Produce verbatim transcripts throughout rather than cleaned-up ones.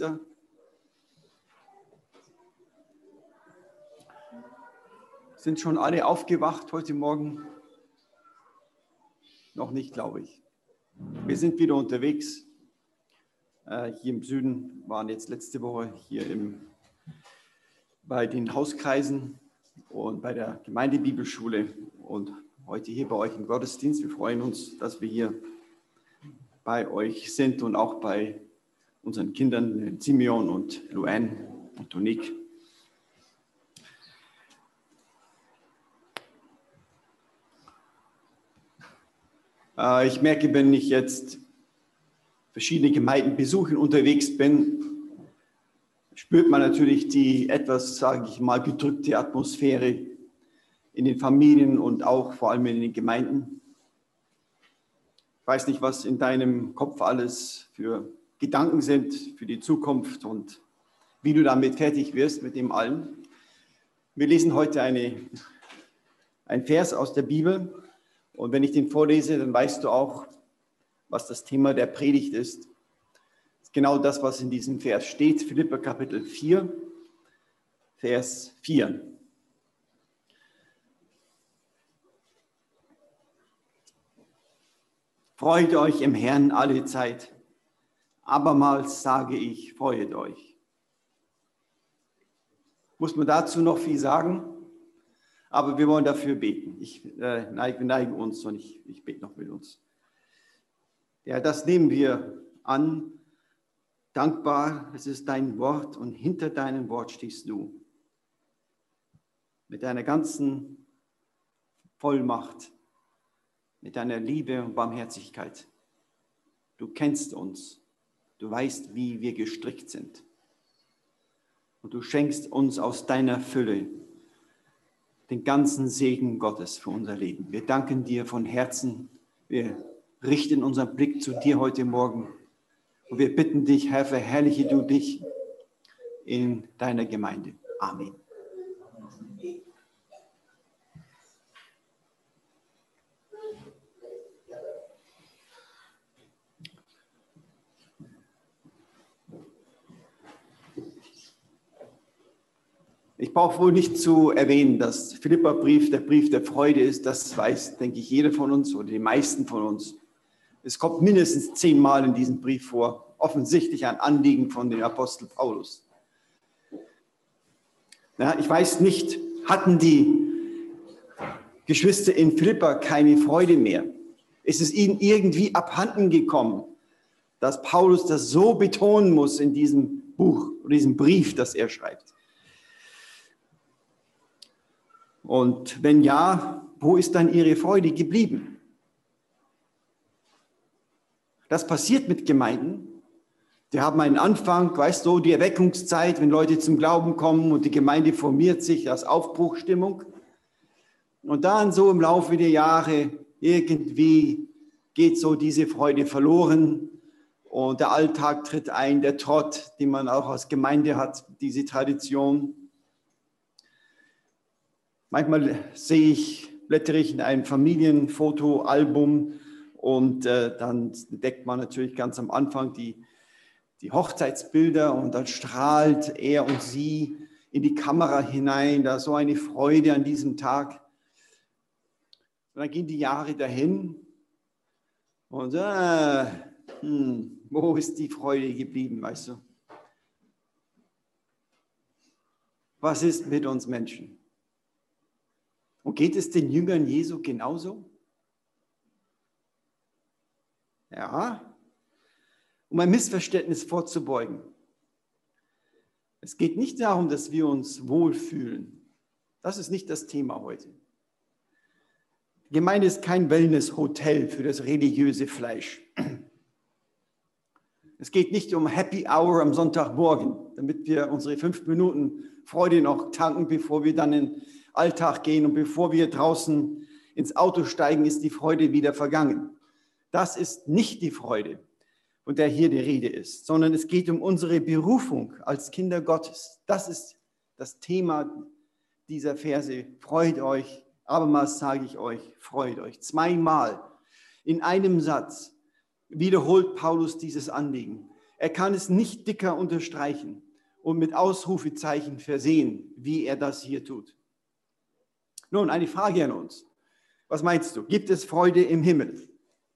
Geschwister? Sind schon alle aufgewacht heute Morgen? Noch nicht, glaube ich. Wir sind wieder unterwegs. Äh, hier im Süden, waren jetzt letzte Woche hier im, bei den Hauskreisen und bei der Gemeindebibelschule und heute hier bei euch im Gottesdienst. Wir freuen uns, dass wir hier bei euch sind und auch bei unseren Kindern Simeon und Luanne und Tonique. Ich merke, wenn ich jetzt verschiedene Gemeinden besuchen unterwegs bin, spürt man natürlich die etwas, sage ich mal, gedrückte Atmosphäre in den Familien und auch vor allem in den Gemeinden. Ich weiß nicht, was in deinem Kopf alles für Gedanken sind für die Zukunft und wie du damit fertig wirst mit dem allen. Wir lesen heute eine, einen Vers aus der Bibel. Und wenn ich den vorlese, dann weißt du auch, was das Thema der Predigt ist. Das ist genau das, was in diesem Vers steht. Philipper Kapitel vier, Vers vier. Freut euch im Herrn alle Zeit. Abermals sage ich, freut euch. Muss man dazu noch viel sagen? Aber wir wollen dafür beten. Ich, äh, neig, wir neigen uns und ich, ich bete noch mit uns. Ja, das nehmen wir an. Dankbar, es ist dein Wort und hinter deinem Wort stehst du. Mit deiner ganzen Vollmacht, mit deiner Liebe und Barmherzigkeit. Du kennst uns. Du weißt, wie wir gestrickt sind. Und du schenkst uns aus deiner Fülle den ganzen Segen Gottes für unser Leben. Wir danken dir von Herzen. Wir richten unseren Blick zu dir heute Morgen. Und wir bitten dich, Herr, verherrliche du dich in deiner Gemeinde. Amen. Ich brauche wohl nicht zu erwähnen, dass Philipperbrief der Brief der Freude ist. Das weiß, denke ich, jeder von uns oder die meisten von uns. Es kommt mindestens zehnmal in diesem Brief vor. Offensichtlich ein Anliegen von dem Apostel Paulus. Ja, ich weiß nicht, hatten die Geschwister in Philipper keine Freude mehr? Ist es ihnen irgendwie abhanden gekommen, dass Paulus das so betonen muss in diesem Buch, in diesem Brief, das er schreibt? Und wenn ja, wo ist dann ihre Freude geblieben? Das passiert mit Gemeinden. Die haben einen Anfang, weißt du, die Erweckungszeit, wenn Leute zum Glauben kommen und die Gemeinde formiert sich als Aufbruchstimmung. Und dann so im Laufe der Jahre irgendwie geht so diese Freude verloren und der Alltag tritt ein, der Trott, den man auch als Gemeinde hat, diese Tradition. Manchmal sehe ich, blättere ich in einem Familienfotoalbum und äh, dann entdeckt man natürlich ganz am Anfang die, die Hochzeitsbilder und dann strahlt er und sie in die Kamera hinein, da so eine Freude an diesem Tag. Und dann gehen die Jahre dahin und äh, hm, wo ist die Freude geblieben, weißt du? Was ist mit uns Menschen? Und geht es den Jüngern Jesu genauso? Ja, um ein Missverständnis vorzubeugen. Es geht nicht darum, dass wir uns wohlfühlen. Das ist nicht das Thema heute. Die Gemeinde ist kein Wellness-Hotel für das religiöse Fleisch. Es geht nicht um Happy Hour am Sonntagmorgen, damit wir unsere fünf Minuten Freude noch tanken, bevor wir dann in Alltag gehen und bevor wir draußen ins Auto steigen, ist die Freude wieder vergangen. Das ist nicht die Freude, von der hier die Rede ist, sondern es geht um unsere Berufung als Kinder Gottes. Das ist das Thema dieser Verse. Freut euch, abermals sage ich euch, freut euch. Zweimal in einem Satz wiederholt Paulus dieses Anliegen. Er kann es nicht dicker unterstreichen und mit Ausrufezeichen versehen, wie er das hier tut. Nun, eine Frage an uns. Was meinst du? Gibt es Freude im Himmel?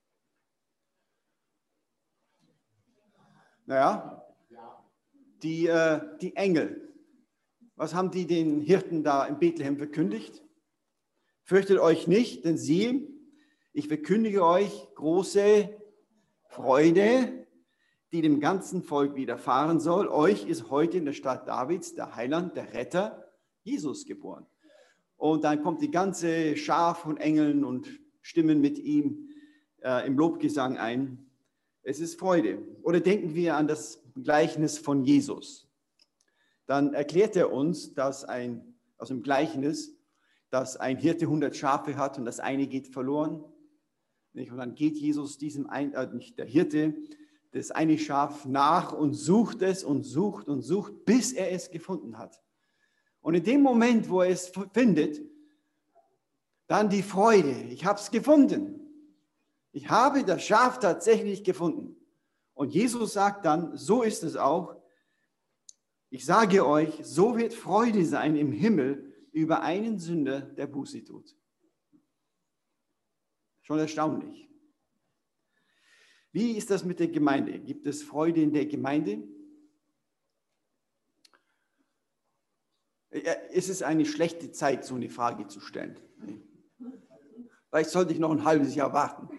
Naja, die, äh, die Engel, was haben die den Hirten da in Bethlehem verkündigt? Fürchtet euch nicht, denn siehe, ich verkündige euch große Freude, die dem ganzen Volk widerfahren soll. Euch ist heute in der Stadt Davids der Heiland, der Retter, Jesus geboren. Und dann kommt die ganze Schar von Engeln und stimmen mit ihm äh, im Lobgesang ein. Es ist Freude. Oder denken wir an das Gleichnis von Jesus. Dann erklärt er uns, dass ein, aus dem Gleichnis, dass ein Hirte hundert Schafe hat und das eine geht verloren. Und dann geht Jesus diesem, ein, äh, nicht der Hirte, das eine Schaf nach und sucht es und sucht und sucht, bis er es gefunden hat. Und in dem Moment, wo er es findet, dann die Freude. Ich habe es gefunden. Ich habe das Schaf tatsächlich gefunden. Und Jesus sagt dann, so ist es auch. Ich sage euch, so wird Freude sein im Himmel über einen Sünder, der Buße tut. Schon erstaunlich. Wie ist das mit der Gemeinde? Gibt es Freude in der Gemeinde? Ist es eine schlechte Zeit, so eine Frage zu stellen? Vielleicht sollte ich noch ein halbes Jahr warten.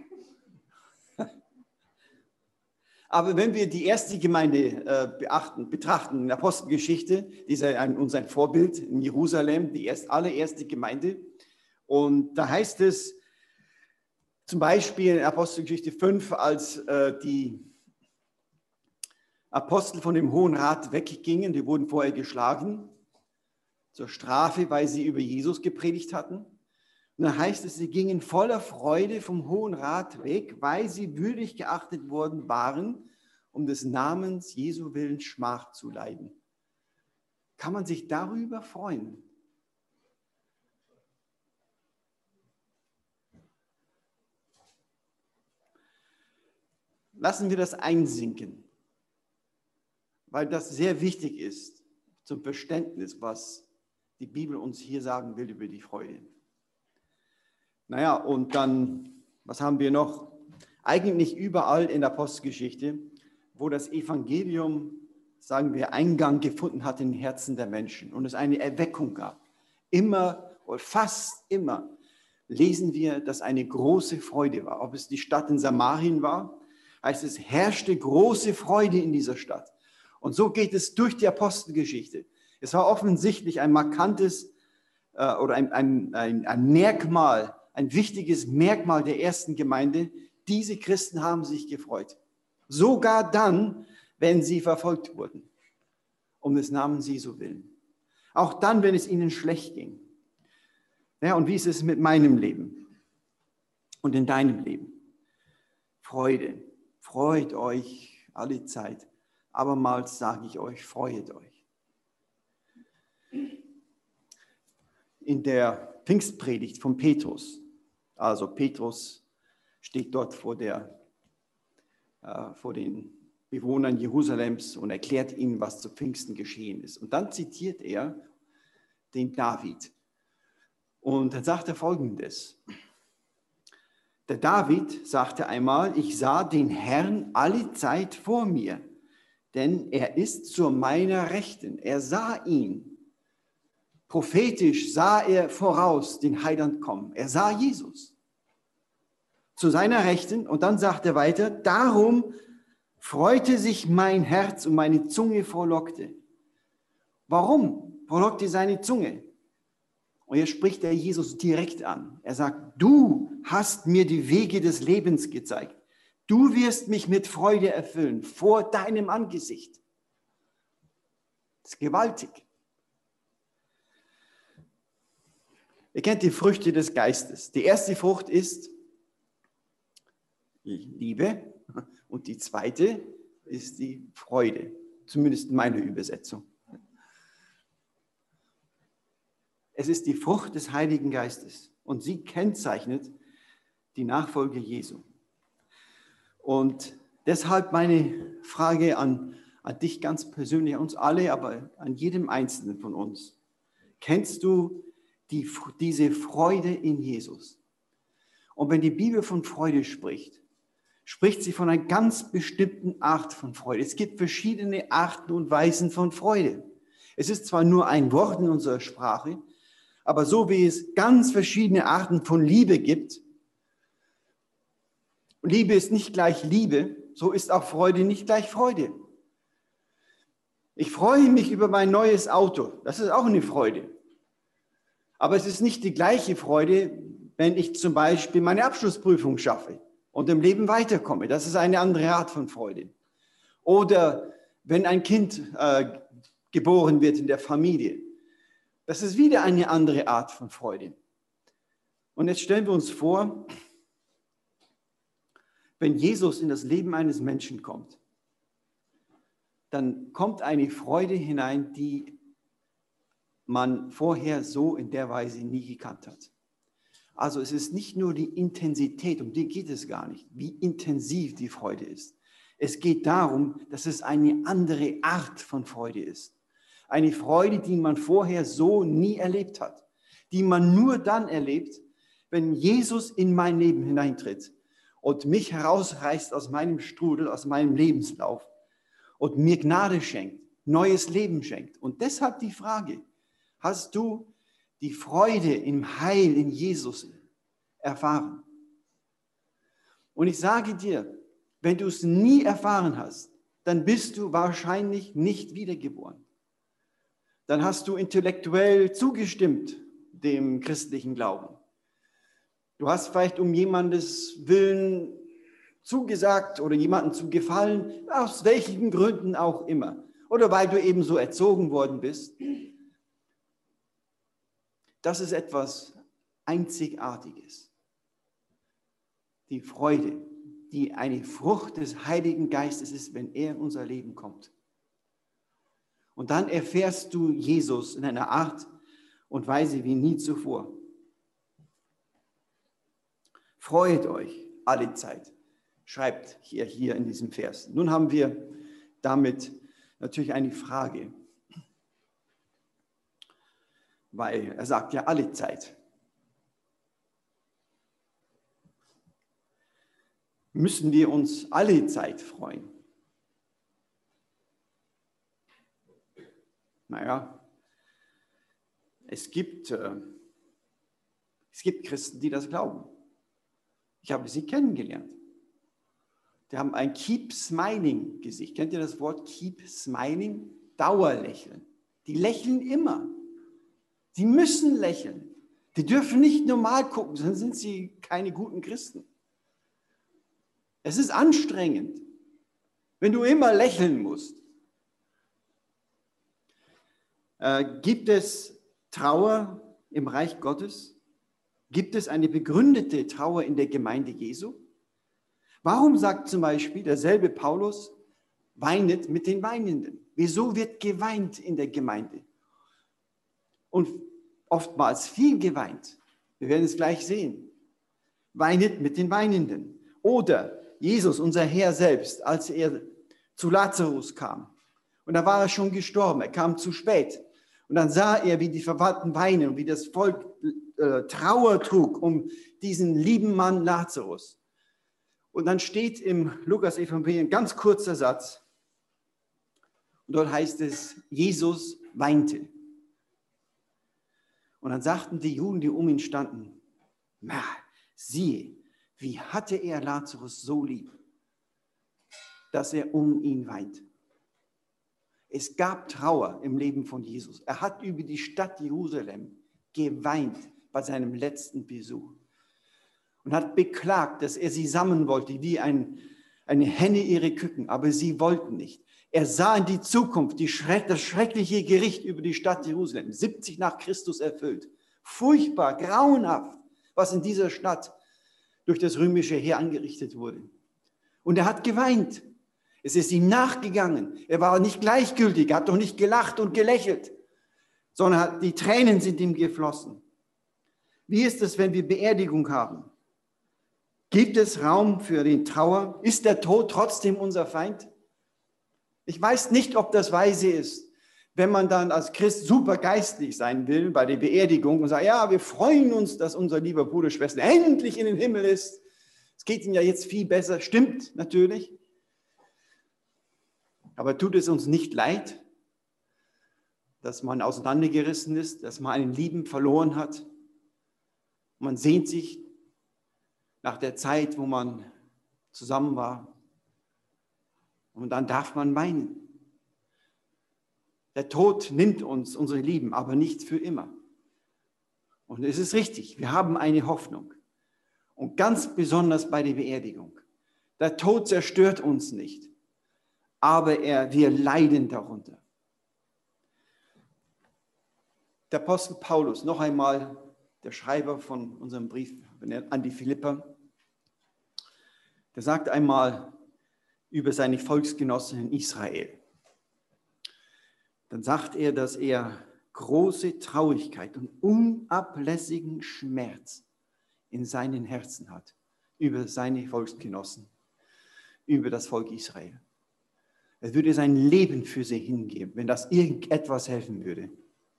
Aber wenn wir die erste Gemeinde äh, beachten, betrachten, in der Apostelgeschichte, die ist ja ein, uns ein Vorbild in Jerusalem, die erst, allererste Gemeinde. Und da heißt es zum Beispiel in Apostelgeschichte fünf, als äh, die Apostel von dem Hohen Rat weggingen, die wurden vorher geschlagen, zur Strafe, weil sie über Jesus gepredigt hatten. Und dann heißt es, sie gingen voller Freude vom Hohen Rat weg, weil sie würdig geachtet worden waren, um des Namens Jesu willen Schmach zu leiden. Kann man sich darüber freuen? Lassen wir das einsinken, weil das sehr wichtig ist zum Verständnis, was die Bibel uns hier sagen will über die Freude. Naja, und dann, was haben wir noch? Eigentlich überall in der Apostelgeschichte, wo das Evangelium, sagen wir, Eingang gefunden hat in den Herzen der Menschen und es eine Erweckung gab. Immer oder fast immer lesen wir, dass eine große Freude war. Ob es die Stadt in Samarien war, heißt es, herrschte große Freude in dieser Stadt. Und so geht es durch die Apostelgeschichte. Es war offensichtlich ein markantes äh, oder ein, ein, ein, ein Merkmal, ein wichtiges Merkmal der ersten Gemeinde. Diese Christen haben sich gefreut. Sogar dann, wenn sie verfolgt wurden, um des Namens Jesu willen. Auch dann, wenn es ihnen schlecht ging. Ja, und wie ist es mit meinem Leben und in deinem Leben? Freude. Freut euch alle Zeit. Abermals sage ich euch, freut euch. In der Pfingstpredigt von Petrus, also Petrus steht dort vor, der, äh, vor den Bewohnern Jerusalems und erklärt ihnen, was zu Pfingsten geschehen ist. Und dann zitiert er den David. Und dann sagt er Folgendes. Der David sagte einmal, ich sah den Herrn alle Zeit vor mir, denn er ist zu meiner Rechten. Er sah ihn. Prophetisch sah er voraus den Heiland kommen. Er sah Jesus zu seiner Rechten. Und dann sagt er weiter, darum freute sich mein Herz und meine Zunge frohlockte. Warum frohlockte seine Zunge? Und hier spricht er Jesus direkt an. Er sagt, du hast mir die Wege des Lebens gezeigt. Du wirst mich mit Freude erfüllen vor deinem Angesicht. Das ist gewaltig. Ihr kennt die Früchte des Geistes. Die erste Frucht ist Liebe und die zweite ist die Freude, zumindest meine Übersetzung. Es ist die Frucht des Heiligen Geistes und sie kennzeichnet die Nachfolge Jesu. Und Deshalb meine Frage an, an dich ganz persönlich, an uns alle, aber an jedem Einzelnen von uns. Kennst du die, diese Freude in Jesus? Und wenn die Bibel von Freude spricht, spricht sie von einer ganz bestimmten Art von Freude. Es gibt verschiedene Arten und Weisen von Freude. Es ist zwar nur ein Wort in unserer Sprache, aber so wie es ganz verschiedene Arten von Liebe gibt, und Liebe ist nicht gleich Liebe, so ist auch Freude nicht gleich Freude. Ich freue mich über mein neues Auto, das ist auch eine Freude. Aber es ist nicht die gleiche Freude, wenn ich zum Beispiel meine Abschlussprüfung schaffe und im Leben weiterkomme. Das ist eine andere Art von Freude. Oder wenn ein Kind äh, geboren wird in der Familie. Das ist wieder eine andere Art von Freude. Und jetzt stellen wir uns vor, wenn Jesus in das Leben eines Menschen kommt, dann kommt eine Freude hinein, die man vorher so in der Weise nie gekannt hat. Also es ist nicht nur die Intensität, um die geht es gar nicht, wie intensiv die Freude ist. Es geht darum, dass es eine andere Art von Freude ist. Eine Freude, die man vorher so nie erlebt hat, die man nur dann erlebt, wenn Jesus in mein Leben hineintritt und mich herausreißt aus meinem Strudel, aus meinem Lebenslauf und mir Gnade schenkt, neues Leben schenkt. Und deshalb die Frage, hast du die Freude im Heil in Jesus erfahren? Und ich sage dir, wenn du es nie erfahren hast, dann bist du wahrscheinlich nicht wiedergeboren. Dann hast du intellektuell zugestimmt dem christlichen Glauben. Du hast vielleicht um jemandes Willen zugesagt oder jemandem zu gefallen, aus welchen Gründen auch immer. Oder weil du eben so erzogen worden bist. Das ist etwas Einzigartiges. Die Freude, die eine Frucht des Heiligen Geistes ist, wenn er in unser Leben kommt. Und dann erfährst du Jesus in einer Art und Weise wie nie zuvor. Freut euch alle Zeit, schreibt hier, hier in diesem Vers. Nun haben wir damit natürlich eine Frage, weil er sagt ja alle Zeit. Müssen wir uns alle Zeit freuen? Naja, es gibt, äh, es gibt Christen, die das glauben. Ich habe sie kennengelernt. Die haben ein Keep Smiling Gesicht. Kennt ihr das Wort Keep Smiling? Dauerlächeln. Die lächeln immer. Die müssen lächeln. Die dürfen nicht normal gucken, sonst sind sie keine guten Christen. Es ist anstrengend, wenn du immer lächeln musst. Äh, gibt es Trauer im Reich Gottes? Gibt es eine begründete Trauer in der Gemeinde Jesu? Warum sagt zum Beispiel derselbe Paulus, weinet mit den Weinenden? Wieso wird geweint in der Gemeinde? Und oftmals viel geweint. Wir werden es gleich sehen. Weinet mit den Weinenden. Oder Jesus, unser Herr selbst, als er zu Lazarus kam. Und da war er schon gestorben, er kam zu spät. Und dann sah er, wie die Verwandten weinen und wie das Volk äh, Trauer trug um diesen lieben Mann Lazarus. Und dann steht im Lukas-Evangelium ein ganz kurzer Satz. Und dort heißt es, Jesus weinte. Und dann sagten die Juden, die um ihn standen, na, siehe, wie hatte er Lazarus so lieb, dass er um ihn weint. Es gab Trauer im Leben von Jesus. Er hat über die Stadt Jerusalem geweint bei seinem letzten Besuch und hat beklagt, dass er sie sammeln wollte, wie ein, eine Henne ihre Küken, aber sie wollten nicht. Er sah in die Zukunft, die Schreck, das schreckliche Gericht über die Stadt Jerusalem, siebzig nach Christus erfüllt. Furchtbar, grauenhaft, was in dieser Stadt durch das römische Heer angerichtet wurde. Und er hat geweint. Es ist ihm nachgegangen. Er war nicht gleichgültig, er hat doch nicht gelacht und gelächelt, sondern die Tränen sind ihm geflossen. Wie ist es, wenn wir Beerdigung haben? Gibt es Raum für die Trauer? Ist der Tod trotzdem unser Feind? Ich weiß nicht, ob das weise ist, wenn man dann als Christ super geistlich sein will bei der Beerdigung und sagt, ja, wir freuen uns, dass unser lieber Bruder, Schwester endlich in den Himmel ist. Es geht ihm ja jetzt viel besser. Stimmt natürlich. Aber tut es uns nicht leid, dass man auseinandergerissen ist, dass man einen Lieben verloren hat? Man sehnt sich nach der Zeit, wo man zusammen war. Und dann darf man weinen. Der Tod nimmt uns unsere Lieben, aber nicht für immer. Und es ist richtig, wir haben eine Hoffnung. Und ganz besonders bei der Beerdigung. Der Tod zerstört uns nicht, aber er, wir leiden darunter. Der Apostel Paulus, noch einmal der Schreiber von unserem Brief an die Philipper, der sagt einmal über seine Volksgenossen in Israel. Dann sagt er, dass er große Traurigkeit und unablässigen Schmerz in seinen Herzen hat über seine Volksgenossen, über das Volk Israel. Er würde sein Leben für sie hingeben, wenn das irgendetwas helfen würde.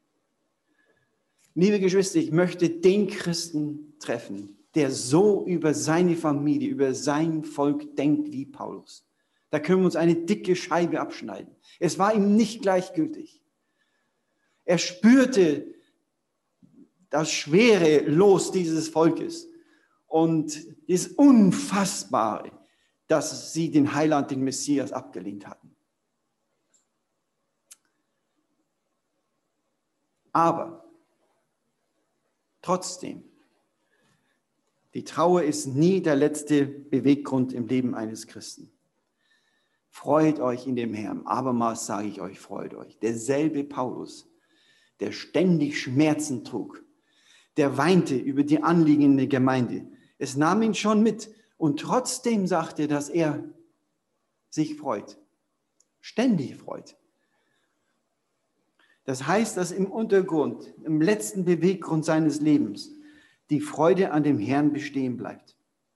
Liebe Geschwister, ich möchte den Christen treffen, der so über seine Familie, über sein Volk denkt wie Paulus. Da können wir uns eine dicke Scheibe abschneiden. Es war ihm nicht gleichgültig. Er spürte das schwere Los dieses Volkes und das Unfassbare, dass sie den Heiland, den Messias abgelehnt hatten. Aber trotzdem, die Trauer ist nie der letzte Beweggrund im Leben eines Christen. Freut euch in dem Herrn. Abermals sage ich euch, freut euch. Derselbe Paulus, der ständig Schmerzen trug, der weinte über die Anliegen der Gemeinde. Es nahm ihn schon mit und trotzdem sagte er, dass er sich freut, ständig freut. Das heißt, dass im Untergrund, im letzten Beweggrund seines Lebens, die Freude an dem Herrn bestehen bleibt.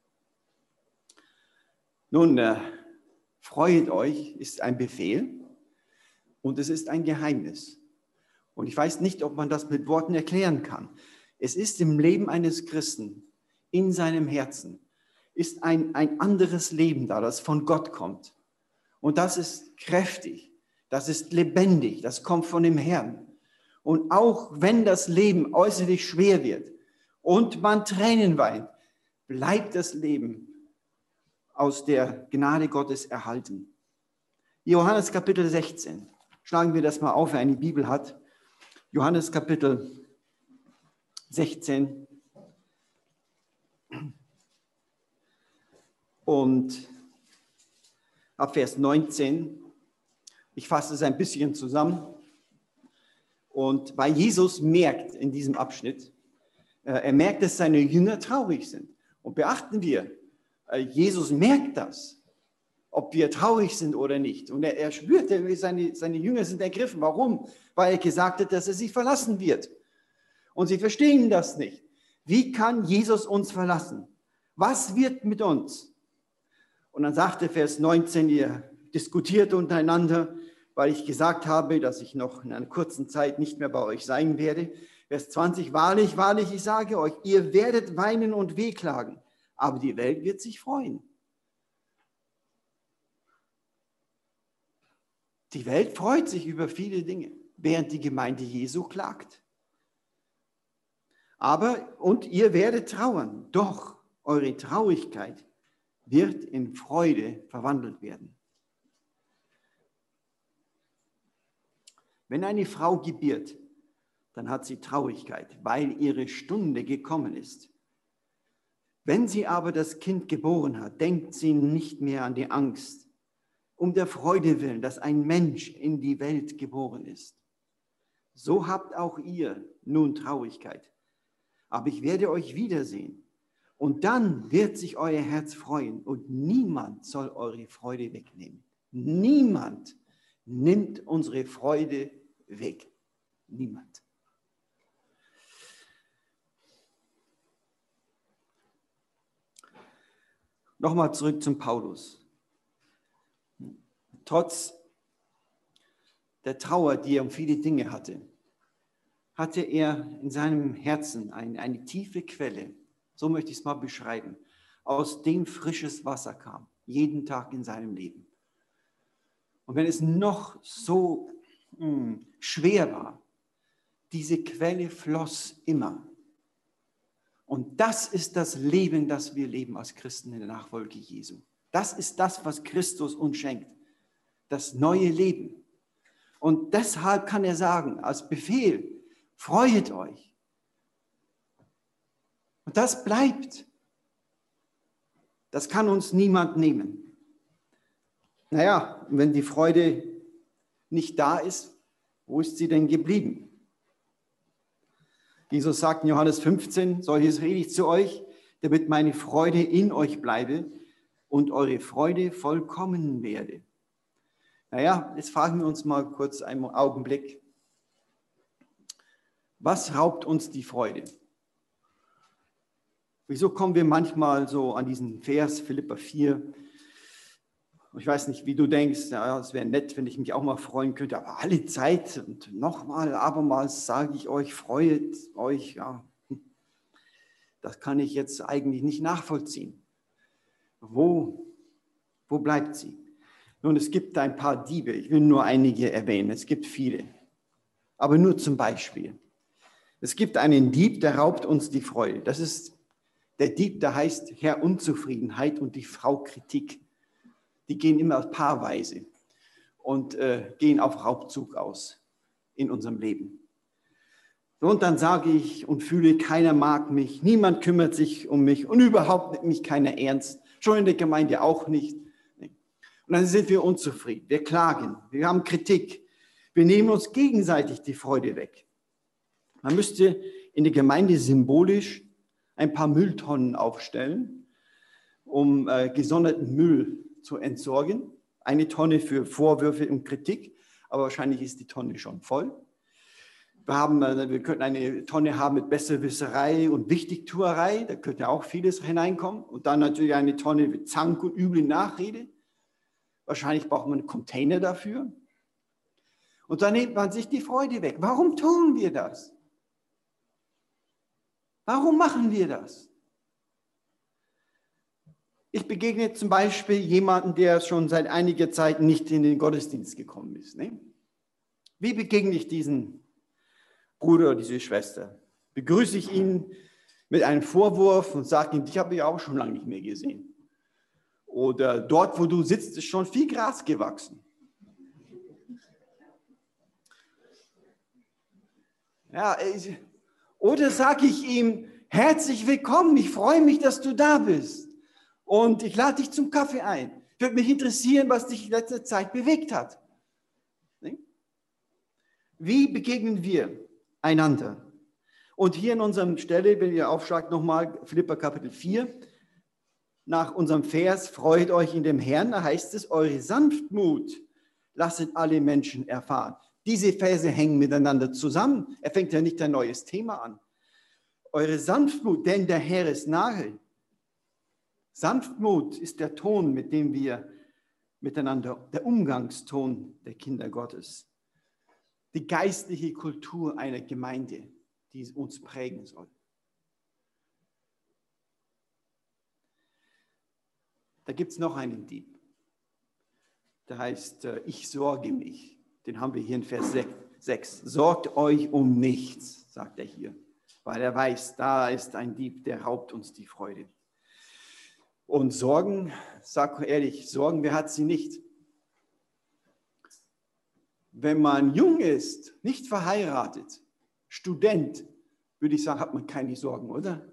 Nun, äh, freut euch ist ein Befehl und es ist ein Geheimnis. Und ich weiß nicht, ob man das mit Worten erklären kann. Es ist im Leben eines Christen, in seinem Herzen, ist ein, ein anderes Leben da, das von Gott kommt. Und das ist kräftig, das ist lebendig, das kommt von dem Herrn. Und auch wenn das Leben äußerlich schwer wird und man Tränen weint, bleibt das Leben aus der Gnade Gottes erhalten. Johannes Kapitel sechzehn. Schlagen wir das mal auf, wer eine Bibel hat. Johannes Kapitel sechzehn. Und ab Vers neunzehn. Ich fasse es ein bisschen zusammen. Und weil Jesus merkt in diesem Abschnitt, er merkt, dass seine Jünger traurig sind. Und beachten wir, Jesus merkt das, ob wir traurig sind oder nicht. Und er, er spürt, seine, seine Jünger sind ergriffen. Warum? Weil er gesagt hat, dass er sie verlassen wird. Und sie verstehen das nicht. Wie kann Jesus uns verlassen? Was wird mit uns? Und dann sagte Vers neunzehn, ihr diskutiert untereinander, weil ich gesagt habe, dass ich noch in einer kurzen Zeit nicht mehr bei euch sein werde. Vers zwanzig, wahrlich, wahrlich, ich sage euch, ihr werdet weinen und wehklagen, aber die Welt wird sich freuen. Die Welt freut sich über viele Dinge, während die Gemeinde Jesu klagt. Aber, und ihr werdet trauern, doch eure Traurigkeit wird in Freude verwandelt werden. Wenn eine Frau gebiert, dann hat sie Traurigkeit, weil ihre Stunde gekommen ist. Wenn sie aber das Kind geboren hat, denkt sie nicht mehr an die Angst, um der Freude willen, dass ein Mensch in die Welt geboren ist. So habt auch ihr nun Traurigkeit. Aber ich werde euch wiedersehen. Und dann wird sich euer Herz freuen und niemand soll eure Freude wegnehmen. Niemand nimmt unsere Freude weg. Niemand. Nochmal zurück zum Paulus. Trotz der Trauer, die er um viele Dinge hatte, hatte er in seinem Herzen ein, eine tiefe Quelle, so möchte ich es mal beschreiben, aus dem frisches Wasser kam, jeden Tag in seinem Leben. Und wenn es noch so mh, schwer war, diese Quelle floss immer. Und das ist das Leben, das wir leben als Christen in der Nachfolge Jesu. Das ist das, was Christus uns schenkt, das neue Leben. Und deshalb kann er sagen, als Befehl, freut euch. Und das bleibt. Das kann uns niemand nehmen. Naja, wenn die Freude nicht da ist, wo ist sie denn geblieben? Jesus sagt in Johannes fünfzehn, solches rede ich zu euch, damit meine Freude in euch bleibe und eure Freude vollkommen werde. Naja, jetzt fragen wir uns mal kurz einen Augenblick. Was raubt uns die Freude? Wieso kommen wir manchmal so an diesen Vers, Philipper vier? Ich weiß nicht, wie du denkst, ja, es wäre nett, wenn ich mich auch mal freuen könnte, aber alle Zeit und nochmal, abermals sage ich euch, freut euch. Ja, das kann ich jetzt eigentlich nicht nachvollziehen. Wo, wo bleibt sie? Nun, es gibt ein paar Diebe, ich will nur einige erwähnen, es gibt viele, aber nur zum Beispiel. Es gibt einen Dieb, der raubt uns die Freude. Das ist der Dieb, der heißt Herr Unzufriedenheit und die Frau Kritik. Die gehen immer paarweise und äh, gehen auf Raubzug aus in unserem Leben. Und dann sage ich und fühle, keiner mag mich, niemand kümmert sich um mich und überhaupt nimmt mich keiner ernst, schon in der Gemeinde auch nicht. Und dann sind wir unzufrieden, wir klagen, wir haben Kritik, wir nehmen uns gegenseitig die Freude weg. Man müsste in der Gemeinde symbolisch ein paar Mülltonnen aufstellen, um äh, gesonderten Müll zu entsorgen. Eine Tonne für Vorwürfe und Kritik, aber wahrscheinlich ist die Tonne schon voll. Wir, haben, äh, wir könnten eine Tonne haben mit Besserwisserei und Wichtigtuerei, da könnte auch vieles hineinkommen. Und dann natürlich eine Tonne mit Zank und üble Nachrede. Wahrscheinlich braucht man einen Container dafür. Und dann nimmt man sich die Freude weg. Warum tun wir das? Warum machen wir das? Ich begegne zum Beispiel jemanden, der schon seit einiger Zeit nicht in den Gottesdienst gekommen ist. Ne? Wie begegne ich diesen Bruder oder diese Schwester? Begrüße ich ihn mit einem Vorwurf und sage ihm, dich habe ich auch schon lange nicht mehr gesehen. Oder dort, wo du sitzt, ist schon viel Gras gewachsen. Ja, ich, oder sage ich ihm, herzlich willkommen, ich freue mich, dass du da bist. Und ich lade dich zum Kaffee ein. Würde mich interessieren, was dich in letzter Zeit bewegt hat. Wie begegnen wir einander? Und hier in unserem Stelle, wenn ihr aufschlagt, nochmal Philipper Kapitel vier, nach unserem Vers, freut euch in dem Herrn, da heißt es, eure Sanftmut lasset alle Menschen erfahren. Diese Verse hängen miteinander zusammen. Er fängt ja nicht ein neues Thema an. Eure Sanftmut, denn der Herr ist nahe. Sanftmut ist der Ton, mit dem wir miteinander, der Umgangston der Kinder Gottes. Die geistliche Kultur einer Gemeinde, die uns prägen soll. Da gibt es noch einen Dieb. Der heißt, ich sorge mich. Den haben wir hier in Vers sechs. Sorgt euch um nichts, sagt er hier. Weil er weiß, da ist ein Dieb, der raubt uns die Freude. Und Sorgen, sag ehrlich, Sorgen, wer hat sie nicht? Wenn man jung ist, nicht verheiratet, Student, würde ich sagen, hat man keine Sorgen, oder?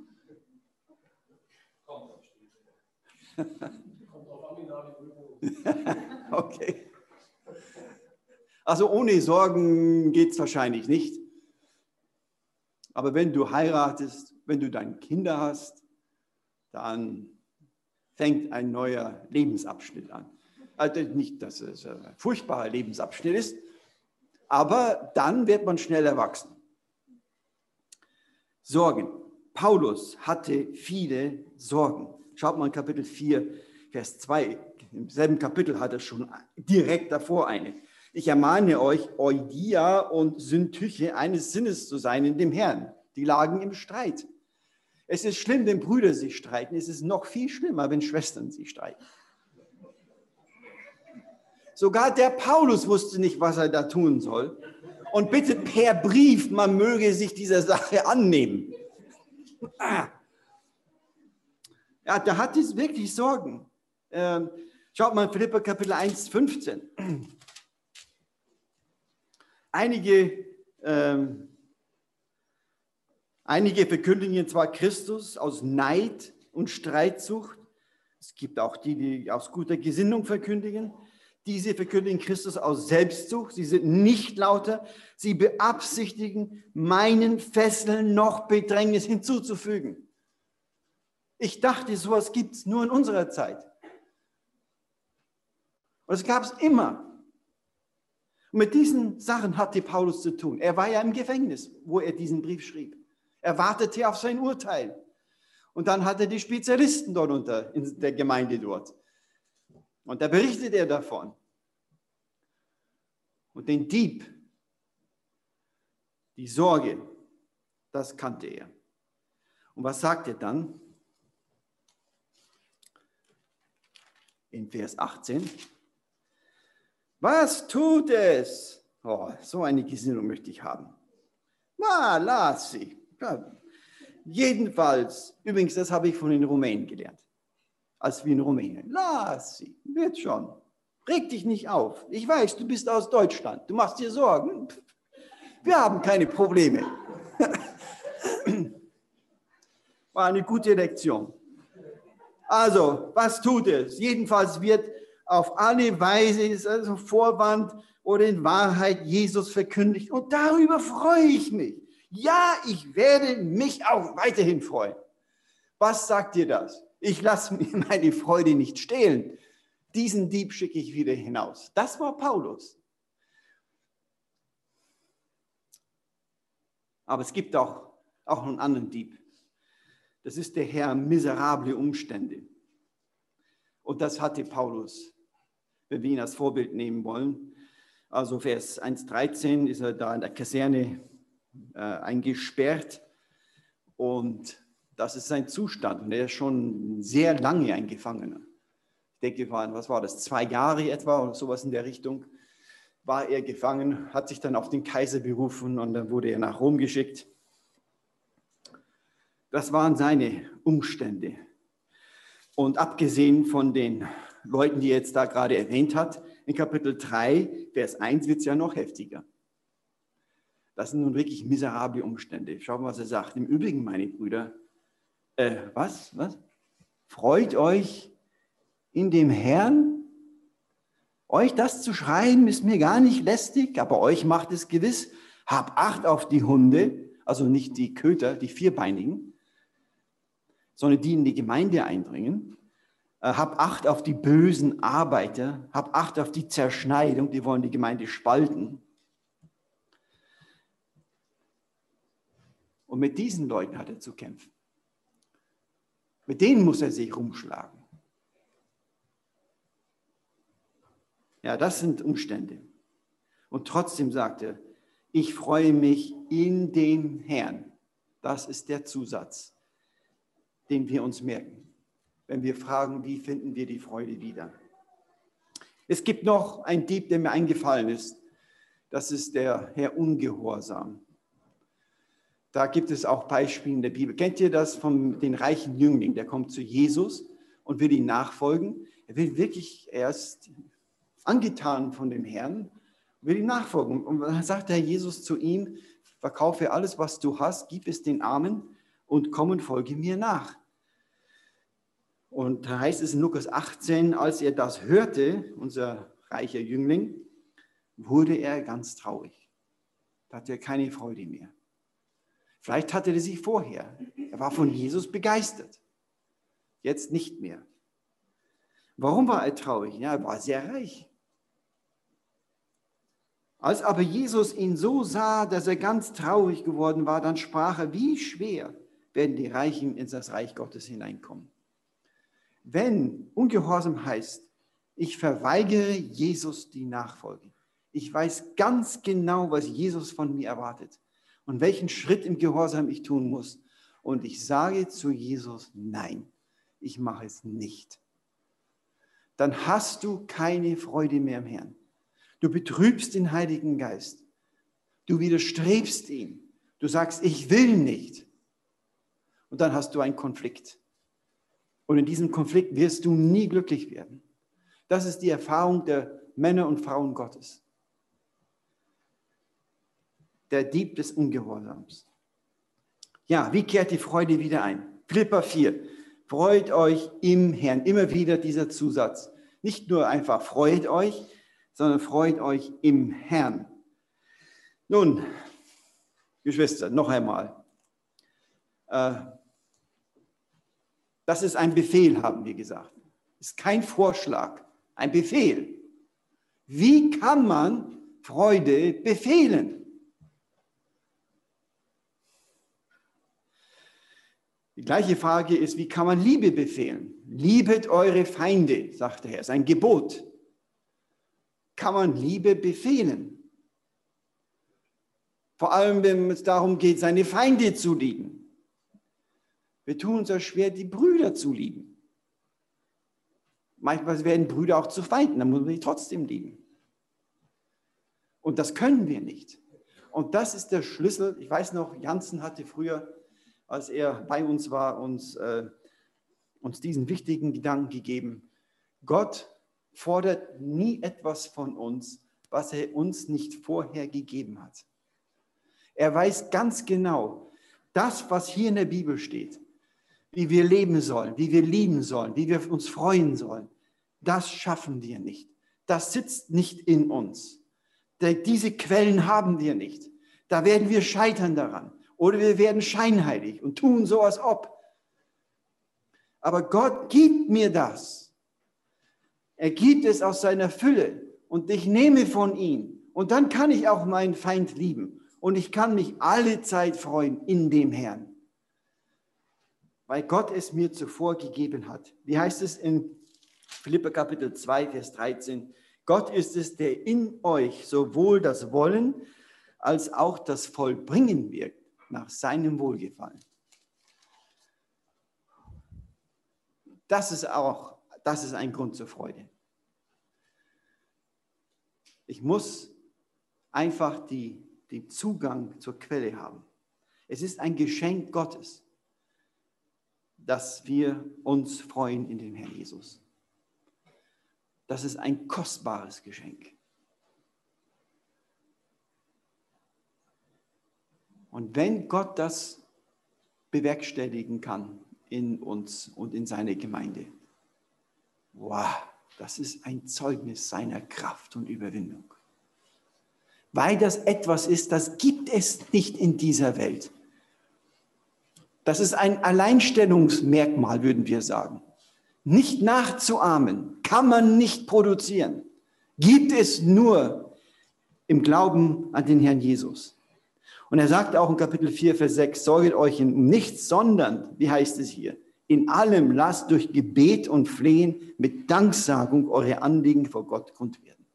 Okay. Also ohne Sorgen geht es wahrscheinlich nicht. Aber wenn du heiratest, wenn du deine Kinder hast, dann fängt ein neuer Lebensabschnitt an. Also nicht, dass es ein furchtbarer Lebensabschnitt ist, aber dann wird man schnell erwachsen. Sorgen. Paulus hatte viele Sorgen. Schaut mal in Kapitel vier, Vers zwei. Im selben Kapitel hat er schon direkt davor eine. Ich ermahne euch, Eudia und Syntyche eines Sinnes zu sein in dem Herrn. Die lagen im Streit. Es ist schlimm, wenn Brüder sich streiten. Es ist noch viel schlimmer, wenn Schwestern sich streiten. Sogar der Paulus wusste nicht, was er da tun soll. Und bittet per Brief, man möge sich dieser Sache annehmen. Ja, da hat es wirklich Sorgen. Ähm, schaut mal in Philipper Kapitel eins, fünfzehn. Einige, ähm, einige verkündigen zwar Christus aus Neid und Streitsucht. Es gibt auch die, die aus guter Gesinnung verkündigen. Diese verkündigen Christus aus Selbstsucht. Sie sind nicht lauter. Sie beabsichtigen, meinen Fesseln noch Bedrängnis hinzuzufügen. Ich dachte, sowas gibt es nur in unserer Zeit. Und es gab es immer. Und mit diesen Sachen hatte Paulus zu tun. Er war ja im Gefängnis, wo er diesen Brief schrieb. Er wartete auf sein Urteil. Und dann hatte er die Spezialisten dort unter, in der Gemeinde dort. Und da berichtet er davon. Und den Dieb, die Sorge, das kannte er. Und was sagt er dann? In Vers achtzehn. Was tut es? Oh, so eine Gesinnung möchte ich haben. Na, lass sie. Ja, jedenfalls, übrigens, das habe ich von den Rumänen gelernt. Als wir in Rumänien. Lass sie, wird schon. Reg dich nicht auf. Ich weiß, du bist aus Deutschland. Du machst dir Sorgen. Wir haben keine Probleme. War eine gute Lektion. Also, was tut es? Jedenfalls wird auf alle Weise, also Vorwand oder in Wahrheit Jesus verkündigt. Und darüber freue ich mich. Ja, ich werde mich auch weiterhin freuen. Was sagt dir das? Ich lasse mir meine Freude nicht stehlen. Diesen Dieb schicke ich wieder hinaus. Das war Paulus. Aber es gibt auch, auch einen anderen Dieb. Das ist der Herr miserable Umstände. Und das hatte Paulus, wenn wir ihn als Vorbild nehmen wollen. Also Vers eins dreizehn ist er da in der Kaserne äh, eingesperrt. Und das ist sein Zustand. Und er ist schon sehr lange ein Gefangener. Ich denke, was war das, zwei Jahre etwa oder sowas in der Richtung, war er gefangen, hat sich dann auf den Kaiser berufen und dann wurde er nach Rom geschickt. Das waren seine Umstände. Und abgesehen von den Leuten, die er jetzt da gerade erwähnt hat, in Kapitel drei, Vers eins wird es ja noch heftiger. Das sind nun wirklich miserable Umstände. Schauen wir, was er sagt. Im Übrigen, meine Brüder, äh, was, was? Freut euch in dem Herrn? Euch das zu schreiben, ist mir gar nicht lästig, aber euch macht es gewiss. Hab Acht auf die Hunde, also nicht die Köter, die Vierbeinigen, sondern die in die Gemeinde eindringen. Hab Acht auf die bösen Arbeiter, hab Acht auf die Zerschneidung, die wollen die Gemeinde spalten. Und mit diesen Leuten hat er zu kämpfen. Mit denen muss er sich rumschlagen. Ja, das sind Umstände. Und trotzdem sagt er, ich freue mich in dem Herrn. Das ist der Zusatz, den wir uns merken, wenn wir fragen, wie finden wir die Freude wieder. Es gibt noch einen Dieb, der mir eingefallen ist. Das ist der Herr Ungehorsam. Da gibt es auch Beispiele in der Bibel. Kennt ihr das von den reichen Jüngling? Der kommt zu Jesus und will ihm nachfolgen. Er will wirklich erst angetan von dem Herrn, will ihm nachfolgen. Und dann sagt der Herr Jesus zu ihm, verkaufe alles, was du hast, gib es den Armen und komm und folge mir nach. Und da heißt es in Lukas achtzehn, als er das hörte, unser reicher Jüngling, wurde er ganz traurig. Da hatte er keine Freude mehr. Vielleicht hatte er sie vorher. Er war von Jesus begeistert. Jetzt nicht mehr. Warum war er traurig? Ja, er war sehr reich. Als aber Jesus ihn so sah, dass er ganz traurig geworden war, dann sprach er, wie schwer werden die Reichen in das Reich Gottes hineinkommen. Wenn Ungehorsam heißt, ich verweigere Jesus die Nachfolge. Ich weiß ganz genau, was Jesus von mir erwartet und welchen Schritt im Gehorsam ich tun muss. Und ich sage zu Jesus, nein, ich mache es nicht. Dann hast du keine Freude mehr im Herrn. Du betrübst den Heiligen Geist. Du widerstrebst ihm. Du sagst, ich will nicht. Und dann hast du einen Konflikt. Und in diesem Konflikt wirst du nie glücklich werden. Das ist die Erfahrung der Männer und Frauen Gottes. Der Dieb des Ungehorsams. Ja, wie kehrt die Freude wieder ein? Philipper vier. Freut euch im Herrn. Immer wieder dieser Zusatz. Nicht nur einfach freut euch, sondern freut euch im Herrn. Nun, Geschwister, noch einmal. Das ist ein Befehl, haben wir gesagt. Das ist kein Vorschlag, ein Befehl. Wie kann man Freude befehlen? Die gleiche Frage ist, wie kann man Liebe befehlen? Liebet eure Feinde, sagt der Herr, ist ein Gebot. Kann man Liebe befehlen? Vor allem, wenn es darum geht, seine Feinde zu lieben. Wir tun uns so schwer, die Brüder zu lieben. Manchmal werden Brüder auch zu Feinden, dann muss man sie trotzdem lieben. Und das können wir nicht. Und das ist der Schlüssel. Ich weiß noch, Jansen hatte früher, als er bei uns war, uns, äh, uns diesen wichtigen Gedanken gegeben. Gott fordert nie etwas von uns, was er uns nicht vorher gegeben hat. Er weiß ganz genau, das, was hier in der Bibel steht, wie wir leben sollen, wie wir lieben sollen, wie wir uns freuen sollen, das schaffen wir nicht. Das sitzt nicht in uns. Diese Quellen haben wir nicht. Da werden wir scheitern daran. Oder wir werden scheinheilig und tun so, als ob. Aber Gott gibt mir das. Er gibt es aus seiner Fülle und ich nehme von ihm. Und dann kann ich auch meinen Feind lieben. Und ich kann mich alle Zeit freuen in dem Herrn. Weil Gott es mir zuvor gegeben hat. Wie heißt es in Philipper Kapitel zwei, Vers dreizehn? Gott ist es, der in euch sowohl das Wollen als auch das Vollbringen wirkt nach seinem Wohlgefallen. Das ist auch, das ist ein Grund zur Freude. Ich muss einfach die, den Zugang zur Quelle haben. Es ist ein Geschenk Gottes, dass wir uns freuen in dem Herrn Jesus. Das ist ein kostbares Geschenk. Und wenn Gott das bewerkstelligen kann in uns und in seiner Gemeinde, wow, das ist ein Zeugnis seiner Kraft und Überwindung. Weil das etwas ist, das gibt es nicht in dieser Welt. Das ist ein Alleinstellungsmerkmal, würden wir sagen. Nicht nachzuahmen, kann man nicht produzieren. Gibt es nur im Glauben an den Herrn Jesus. Und er sagt auch in Kapitel vier, Vers sechs, sorget euch in nichts, sondern, wie heißt es hier, in allem lasst durch Gebet und Flehen mit Danksagung eure Anliegen vor Gott kund werden.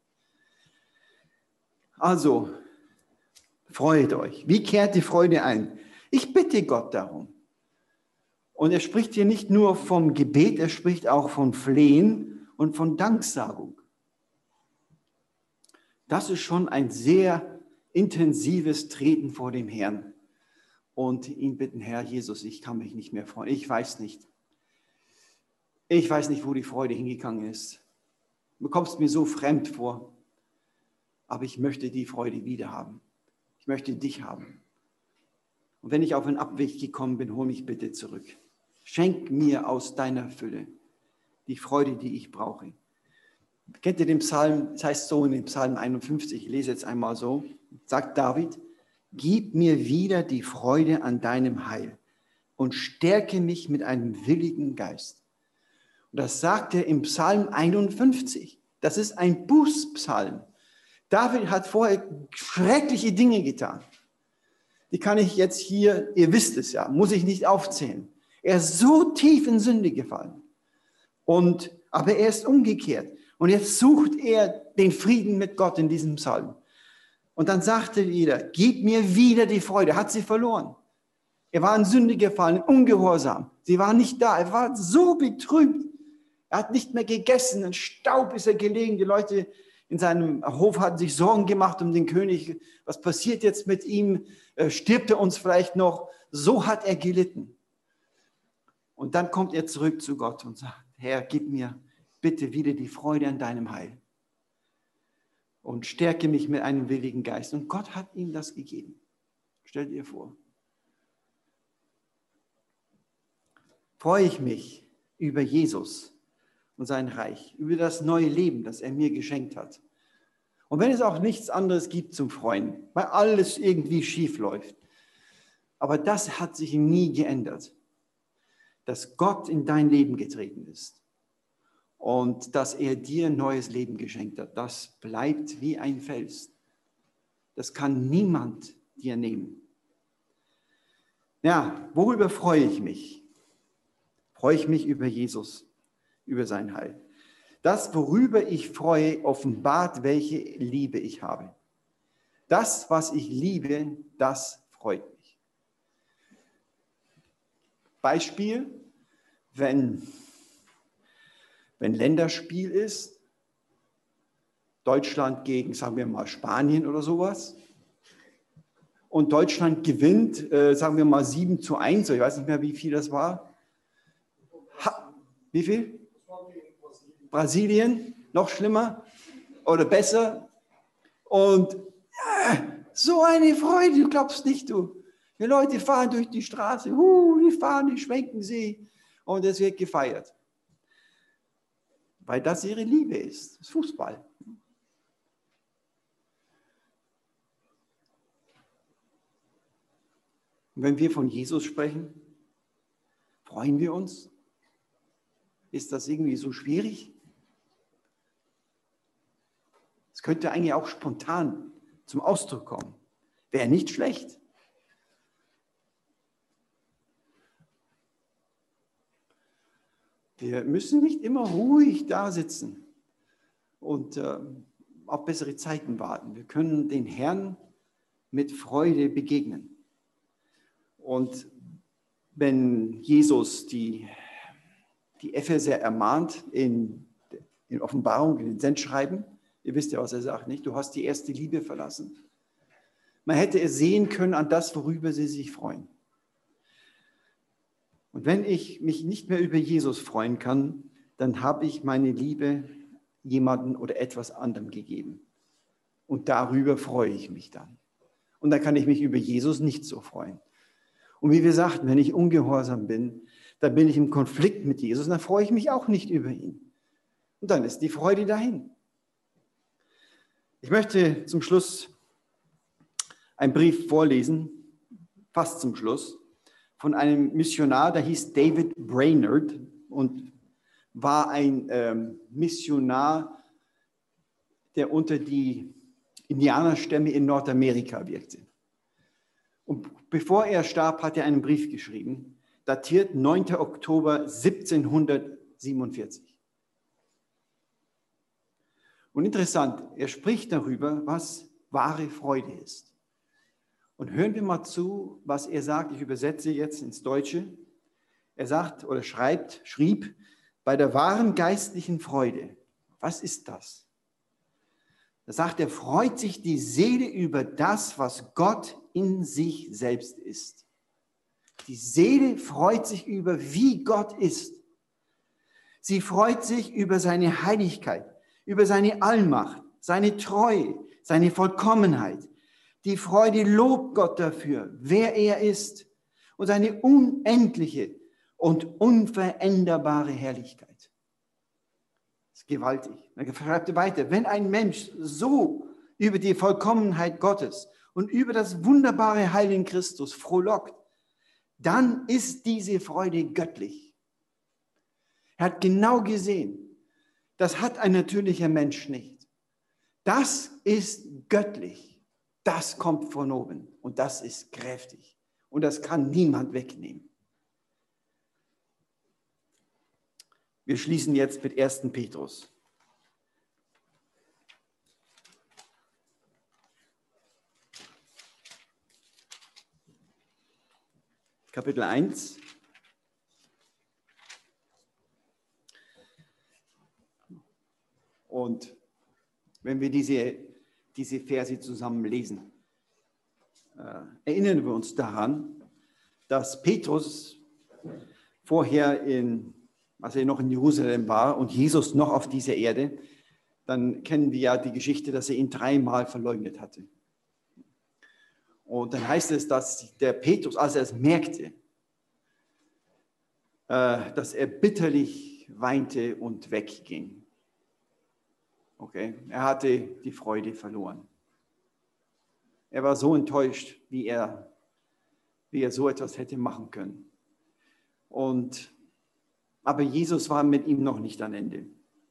Also, freut euch. Wie kehrt die Freude ein? Ich bitte Gott darum. Und er spricht hier nicht nur vom Gebet, er spricht auch von Flehen und von Danksagung. Das ist schon ein sehr intensives Treten vor dem Herrn und ihn bitten, Herr Jesus, ich kann mich nicht mehr freuen. Ich weiß nicht. Ich weiß nicht, wo die Freude hingegangen ist. Du kommst mir so fremd vor, aber ich möchte die Freude wieder haben. Ich möchte dich haben. Und wenn ich auf einen Abweg gekommen bin, hol mich bitte zurück. Schenk mir aus deiner Fülle die Freude, die ich brauche. Kennt ihr den Psalm? Das heißt so in dem Psalm einundfünfzig, ich lese jetzt einmal so, sagt David, gib mir wieder die Freude an deinem Heil und stärke mich mit einem willigen Geist. Und das sagt er im Psalm einundfünfzig. Das ist ein Bußpsalm. David hat vorher schreckliche Dinge getan. Die kann ich jetzt hier, ihr wisst es ja, muss ich nicht aufzählen. Er ist so tief in Sünde gefallen. Und, aber er ist umgekehrt. Und jetzt sucht er den Frieden mit Gott in diesem Psalm. Und dann sagt er wieder, gib mir wieder die Freude. Hat sie verloren. Er war in Sünde gefallen, in Ungehorsam. Sie war nicht da. Er war so betrübt. Er hat nicht mehr gegessen. In Staub ist er gelegen. Die Leute in seinem Hof hatten sich Sorgen gemacht um den König. Was passiert jetzt mit ihm? Stirbt er uns vielleicht noch? So hat er gelitten. Und dann kommt er zurück zu Gott und sagt, Herr, gib mir bitte wieder die Freude an deinem Heil. Und stärke mich mit einem willigen Geist. Und Gott hat ihm das gegeben. Stell dir vor. Freue ich mich über Jesus und sein Reich, über das neue Leben, das er mir geschenkt hat. Und wenn es auch nichts anderes gibt zum Freuen, weil alles irgendwie schief läuft. Aber das hat sich nie geändert, dass Gott in dein Leben getreten ist und dass er dir ein neues Leben geschenkt hat. Das bleibt wie ein Fels. Das kann niemand dir nehmen. Ja, worüber freue ich mich? Freue ich mich über Jesus, über sein Heil. Das, worüber ich freue, offenbart, welche Liebe ich habe. Das, was ich liebe, das freut mich. Beispiel, wenn, wenn Länderspiel ist, Deutschland gegen, sagen wir mal, Spanien oder sowas, und Deutschland gewinnt, äh, sagen wir mal sieben zu eins, ich weiß nicht mehr, wie viel das war. Ha, wie viel? Brasilien, noch schlimmer oder besser. Und ja, so eine Freude, du glaubst nicht, du. Die Leute fahren durch die Straße, uh, die fahren, die schwenken sie und es wird gefeiert. Weil das ihre Liebe ist, das Fußball. Und wenn wir von Jesus sprechen, freuen wir uns? Ist das irgendwie so schwierig? Es könnte eigentlich auch spontan zum Ausdruck kommen. Wäre nicht schlecht. Wir müssen nicht immer ruhig da sitzen und äh, auf bessere Zeiten warten. Wir können den Herrn mit Freude begegnen. Und wenn Jesus die die Epheser ermahnt in, in Offenbarung, in den Sendschreiben. Ihr wisst ja, was er sagt, nicht? Du hast die erste Liebe verlassen. Man hätte es sehen können an das, worüber sie sich freuen. Und wenn ich mich nicht mehr über Jesus freuen kann, dann habe ich meine Liebe jemandem oder etwas anderem gegeben. Und darüber freue ich mich dann. Und dann kann ich mich über Jesus nicht so freuen. Und wie wir sagten, wenn ich ungehorsam bin, dann bin ich im Konflikt mit Jesus und dann freue ich mich auch nicht über ihn. Und dann ist die Freude dahin. Ich möchte zum Schluss einen Brief vorlesen, fast zum Schluss, von einem Missionar, der hieß David Brainerd und war ein ähm, Missionar, der unter die Indianerstämme in Nordamerika wirkte. Und bevor er starb, hat er einen Brief geschrieben, datiert neunter Oktober siebzehnhundertsiebenundvierzig. Und interessant, er spricht darüber, was wahre Freude ist. Und hören wir mal zu, was er sagt. Ich übersetze jetzt ins Deutsche. Er sagt oder schreibt, schrieb, bei der wahren geistlichen Freude, was ist das? Da sagt er, freut sich die Seele über das, was Gott in sich selbst ist. Die Seele freut sich über, wie Gott ist. Sie freut sich über seine Heiligkeit, über seine Allmacht, seine Treue, seine Vollkommenheit. Die Freude lobt Gott dafür, wer er ist und seine unendliche und unveränderbare Herrlichkeit. Das ist gewaltig. Er schreibt weiter, wenn ein Mensch so über die Vollkommenheit Gottes und über das wunderbare Heil in Christus frohlockt, dann ist diese Freude göttlich. Er hat genau gesehen, das hat ein natürlicher Mensch nicht. Das ist göttlich. Das kommt von oben und das ist kräftig. Und das kann niemand wegnehmen. Wir schließen jetzt mit ersten Petrus. Kapitel eins. Und wenn wir diese, diese Verse zusammen lesen, äh, erinnern wir uns daran, dass Petrus vorher, in, als er noch in Jerusalem war und Jesus noch auf dieser Erde, dann kennen wir ja die Geschichte, dass er ihn dreimal verleugnet hatte. Und dann heißt es, dass der Petrus, als er es merkte, äh, dass er bitterlich weinte und wegging. Okay, er hatte die Freude verloren. Er war so enttäuscht, wie er, wie er so etwas hätte machen können. Und, aber Jesus war mit ihm noch nicht am Ende.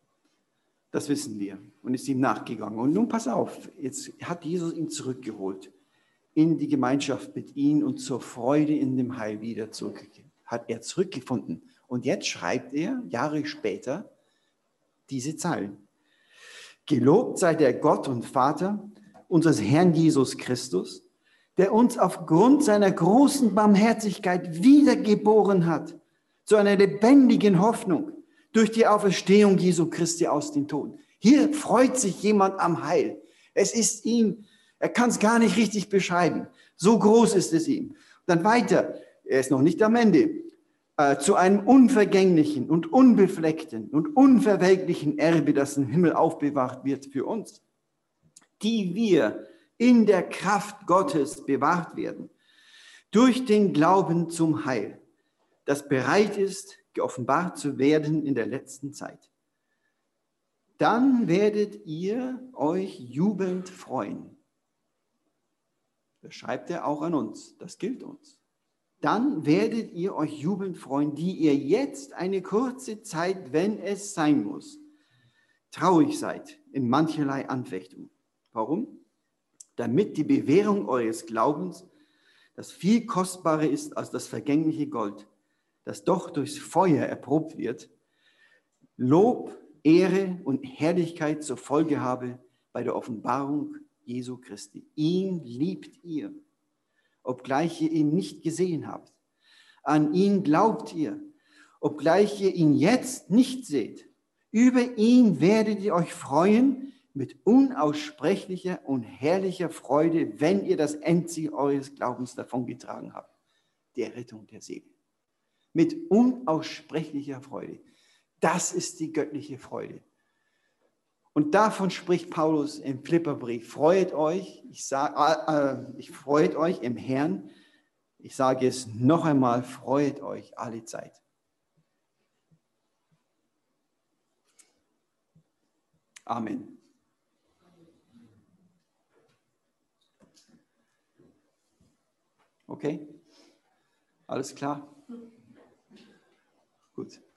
Das wissen wir und ist ihm nachgegangen. Und nun pass auf, jetzt hat Jesus ihn zurückgeholt in die Gemeinschaft mit ihm und zur Freude in dem Heil wieder zurückgegeben. Hat er zurückgefunden. Und jetzt schreibt er, Jahre später, diese Zeilen. Gelobt sei der Gott und Vater unseres Herrn Jesus Christus, der uns aufgrund seiner großen Barmherzigkeit wiedergeboren hat zu einer lebendigen Hoffnung durch die Auferstehung Jesu Christi aus den Toten. Hier freut sich jemand am Heil. Es ist ihm, er kann es gar nicht richtig beschreiben. So groß ist es ihm. Dann weiter, er ist noch nicht am Ende. Zu einem unvergänglichen und unbefleckten und unverwelklichen Erbe, das im Himmel aufbewahrt wird für uns, die wir in der Kraft Gottes bewahrt werden, durch den Glauben zum Heil, das bereit ist, geoffenbart zu werden in der letzten Zeit. Dann werdet ihr euch jubelnd freuen. Das schreibt er auch an uns, das gilt uns. Dann werdet ihr euch jubelnd freuen, die ihr jetzt eine kurze Zeit, wenn es sein muss, traurig seid in mancherlei Anfechtung. Warum? Damit die Bewährung eures Glaubens, das viel kostbarer ist als das vergängliche Gold, das doch durchs Feuer erprobt wird, Lob, Ehre und Herrlichkeit zur Folge habe bei der Offenbarung Jesu Christi. Ihn liebt ihr, obgleich ihr ihn nicht gesehen habt. An ihn glaubt ihr, obgleich ihr ihn jetzt nicht seht. Über ihn werdet ihr euch freuen mit unaussprechlicher und herrlicher Freude, wenn ihr das Endziel eures Glaubens davongetragen habt, der Rettung der Seele. Mit unaussprechlicher Freude. Das ist die göttliche Freude. Und davon spricht Paulus im Philipperbrief. Freut euch, ich sage, äh, ich freut euch im Herrn. Ich sage es noch einmal, freut euch alle Zeit. Amen. Okay? Alles klar? Gut.